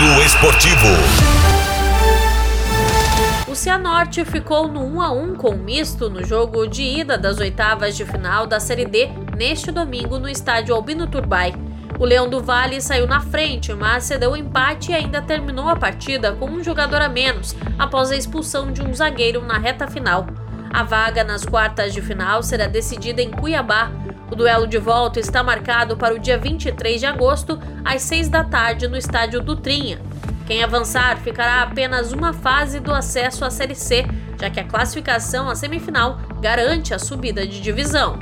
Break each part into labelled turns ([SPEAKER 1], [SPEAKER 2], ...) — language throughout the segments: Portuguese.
[SPEAKER 1] Giro Esportivo.
[SPEAKER 2] O Cianorte ficou no 1-1 com o misto no jogo de ida das oitavas de final da Série D neste domingo no estádio Albino Turbay. O Leão do Vale saiu na frente, mas cedeu o empate e ainda terminou a partida com um jogador a menos após a expulsão de um zagueiro na reta final. A vaga nas quartas de final será decidida em Cuiabá. O duelo de volta está marcado para o dia 23 de agosto, às 6 da tarde, no estádio Dutrinha. Quem avançar ficará a apenas uma fase do acesso à Série C, já que a classificação à semifinal garante a subida de divisão.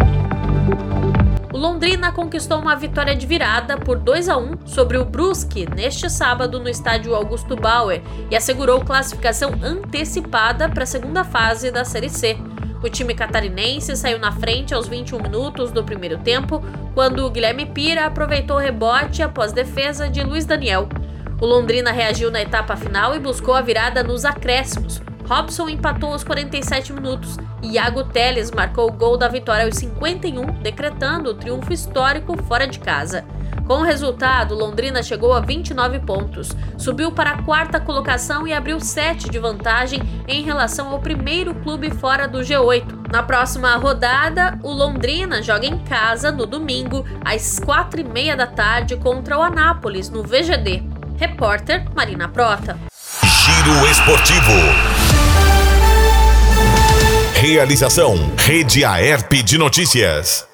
[SPEAKER 2] O Londrina conquistou uma vitória de virada por 2-1 sobre o Brusque neste sábado no estádio Augusto Bauer e assegurou classificação antecipada para a segunda fase da Série C. O time catarinense saiu na frente aos 21 minutos do primeiro tempo, quando o Guilherme Pira aproveitou o rebote após defesa de Luiz Daniel. O Londrina reagiu na etapa final e buscou a virada nos acréscimos. Robson empatou aos 47 minutos e Iago Teles marcou o gol da vitória aos 51, decretando o triunfo histórico fora de casa. Com o resultado, Londrina chegou a 29 pontos, subiu para a quarta colocação e abriu 7 de vantagem em relação ao primeiro clube fora do G8. Na próxima rodada, o Londrina joga em casa no domingo, às 4h30 da tarde, contra o Anápolis, no VGD. Repórter Marina Prota.
[SPEAKER 1] Giro Esportivo. Realização: Rede Aerp de Notícias.